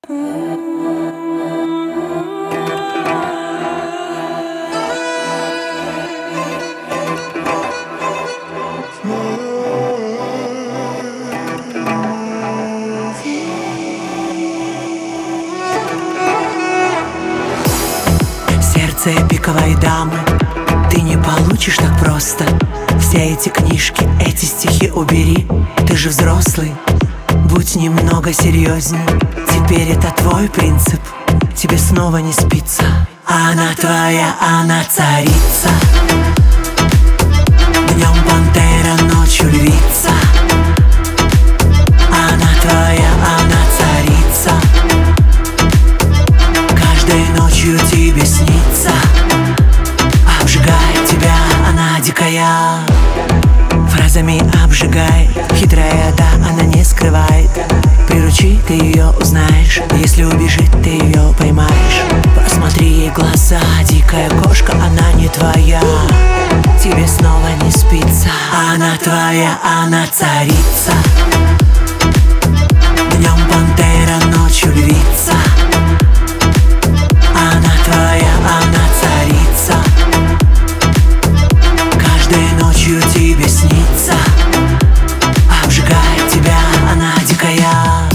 Сердце пиковой дамы ты не получишь так просто. Все эти книжки, эти стихи убери. Ты же взрослый, будь немного серьезней. Теперь это твой принцип, тебе снова не спится. Она твоя, она царица. Днем пантера, ночью львица. Она твоя, она царица. Каждой ночью тебе снится. Обжигает тебя она дикая. Фразами обжигает, хитрая, да, она не скрывает. Приручи, ты ее узнаешь. Если убежит, ты ее поймаешь. Посмотри ей глаза, дикая кошка, она не твоя. Тебе снова не спится. Она твоя, она царица. Днем пантера, ночью львица. Она твоя, она царица. Каждой ночью тебе снится. Обжигает тебя она дикая.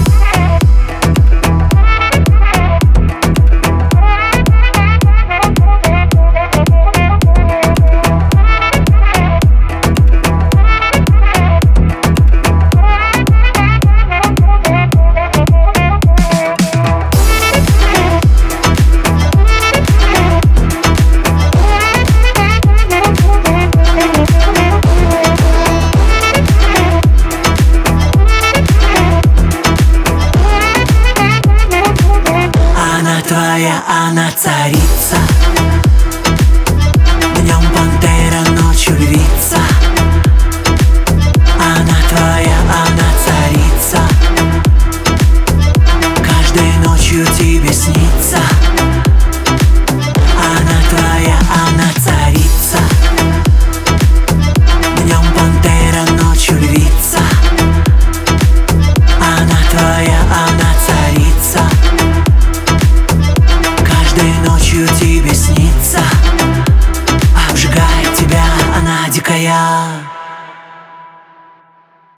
Она царица. Днем пантера, ночью львица. Она твоя, она царица. Каждой ночью тебе снится. Она твоя, она царица. Днем пантера, ночью львица. Она твоя, она царица. Ночью тебе снится. Обжигает тебя она дикая.